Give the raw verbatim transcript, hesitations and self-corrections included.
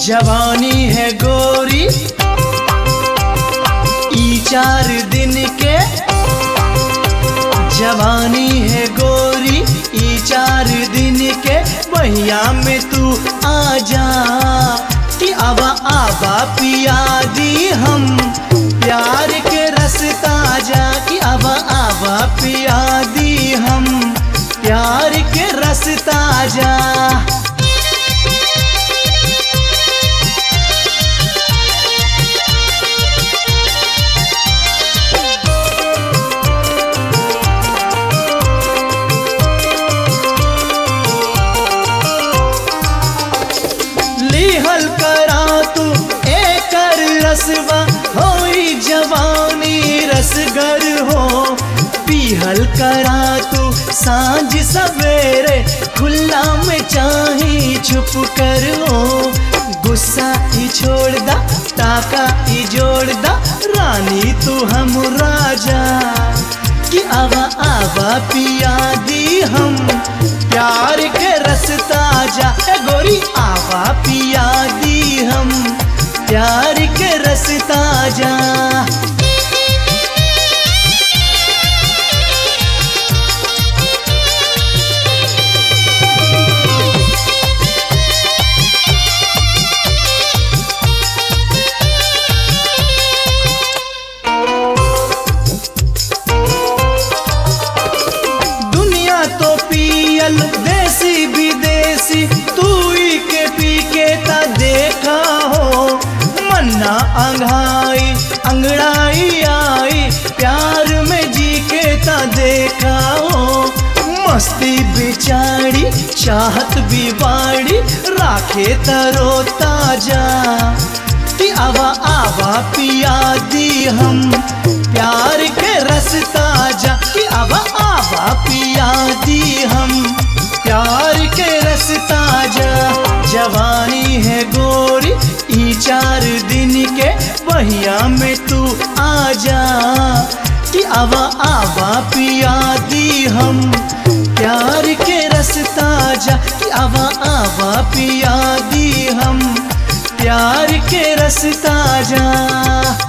जवानी है गोरी ई चार दिन के, जवानी है गोरी ई चार दिन के, बहिया में तू आजा कि आवा आवा पिया दी हम प्यार के रस ताजा, कि आवा आवा पिया दी हम प्यार के रस ताजा। लिहल करा तू एकर रसवा होई जवानी रसगर हो, पीहल करा तू सांझ सवेरे खुला में चाही छुप कर हो। गुस्सा ही छोड़ दा ताका ही जोड़ दा रानी तू हम राजा, कि आवा आवा पिया दी हम प्यार के रस ताजा। ए गोरी आवा पिया दी हम प्यार के रस ताजा। तो पियल देसी विदेशी तू ही के पी के ता देखा हो, मन्ना अंघाई अंगड़ाई आई प्यार में जी के ता देखा हो। मस्ती बिचारी चाहत भी बाड़ी राखे तरो ताजा, कि आवा आवा पिया दी हम प्यार के रस ताजा, कि आवा आवा पिया दी हम प्यार के रस ताजा। जवानी है गोरी ई चार दिन के, बहिया में तू आजा कि आवा आवा पिया दी हम प्यार के रस ताजा, कि आवा आवा पिया दी हम प्यार के रस ताजा।